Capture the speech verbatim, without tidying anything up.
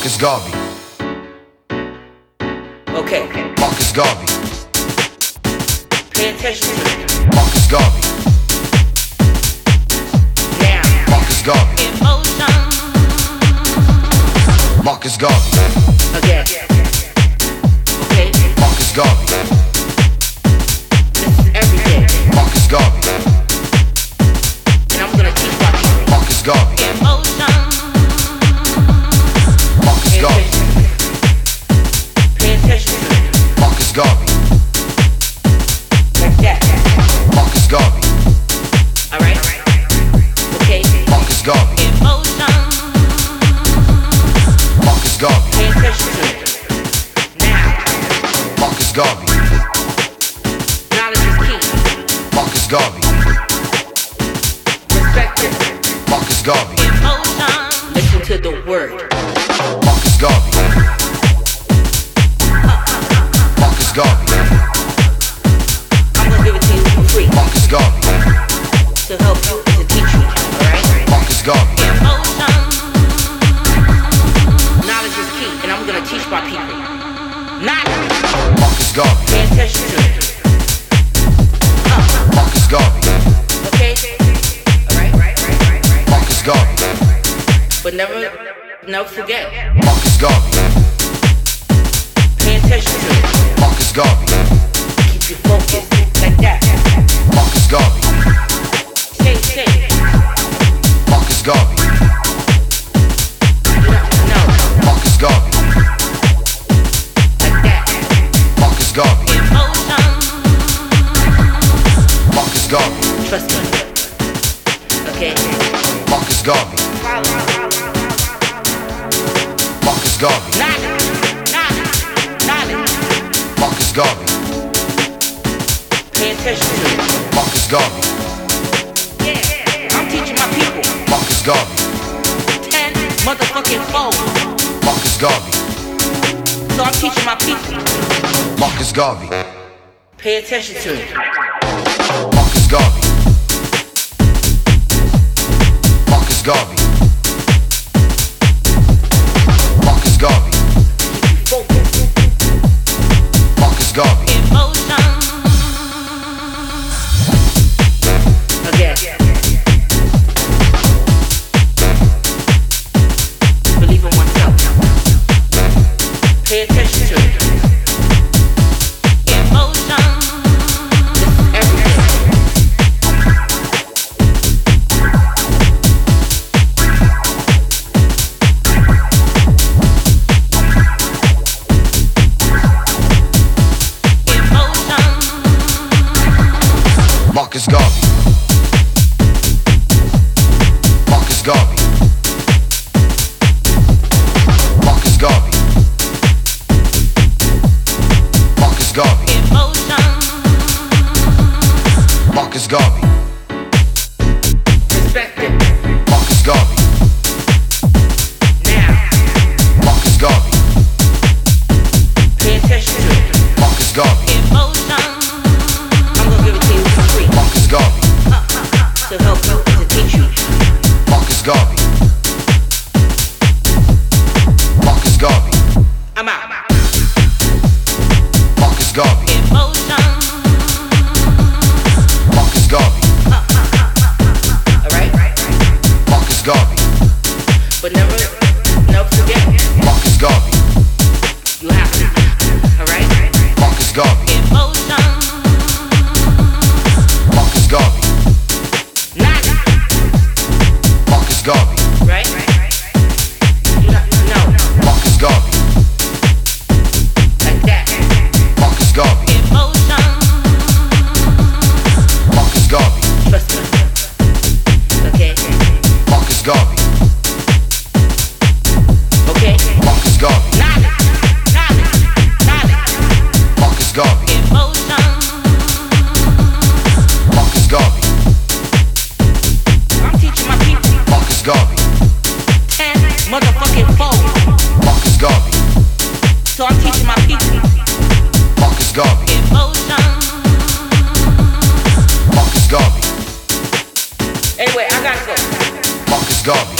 Marcus Garvey. Okay. Marcus Garvey. Pay attention to me. Marcus Garvey. Now. Marcus Garvey. Emotion. Marcus Garvey. Again. Okay. Marcus Garvey. This is every day. Marcus Garvey. And I'm gonna teach my people. Marcus Garvey. Emotion. Marcus Pay Garvey. attention. Pay attention to me. Marcus Garvey. Like that. Marcus Garvey. Alright? Okay. Marcus Garvey. Emotion. Marcus Garvey. Pay attention to me. Now. Marcus Garvey. Knowledge is key. Marcus Garvey. Respect it. Marcus Garvey. Emotion. Listen to the word. Marcus Garvey. Marcus Garvey. I'm gonna give it to you for free. Marcus Garvey. To help you and to teach you. Alright? Marcus Garvey. Emotion. Knowledge is key, and I'm gonna teach my people. Knowledge. Marcus Garvey. Pay attention to it. Uh, Marcus Garvey. okay? Alright? Marcus Garvey. But never, never forget. Marcus Garvey. Pay attention to it. Marcus Garvey. Keep you focused like that. Marcus Garvey. Stay safe. Marcus Garvey. You have to know. Marcus Garvey. Like that. Marcus Garvey. Emotion. Marcus Garvey. Trust me. Okay? Marcus Garvey. Marcus Garvey. Knowledge. Knowledge. Knowledge. Marcus Garvey. Pay attention to it. Marcus Garvey. Yeah. I'm teaching my people. Marcus Garvey. Ten motherfucking fold. Marcus Garvey. So I'm teaching my people. Marcus Garvey. Pay attention to it. Marcus Garvey. Marcus Garvey. Marcus Garvey. Focus. Marcus Garvey. Emotion. Again. Believe in oneself. Pay attention to it. Emotion. This is everything. Marcus Garvey. Marcus Garvey. Marcus Garvey. Marcus Garvey. Emotion. Marcus Garvey. Respect it. Marcus Garvey. Now. Marcus Garvey. Pay attention to it. Marcus Garvey. Emotion. I'm gonna give it to you for free. Marcus Garvey. To help you and to teach you. Marcus Garvey. Marcus Garvey. I'm out. Marcus Garvey. Emotion. Marcus Garvey. Alright? Marcus Garvey. But never, never forget. Marcus Garvey. You have to. Alright? Marcus Garvey. Emotion. Marcus Garvey. Knowledge. Marcus Garvey. Right? You have to know. Marcus Garvey. Like that. Marcus Garvey. Emotion. Marcus Garvey. Trust me. Okay? Marcus Garvey. Okay? Marcus Garvey. Knowledge. Knowledge. Knowledge. Marcus Garvey. Emotion. Marcus Garvey. I'm teaching my people. Marcus Garvey. Ten motherfucking fold. Marcus Garvey. So I'm teaching my people. Marcus Garvey. Emotion. Marcus Garvey. Anyway, I gotta go. Marcus Garvey.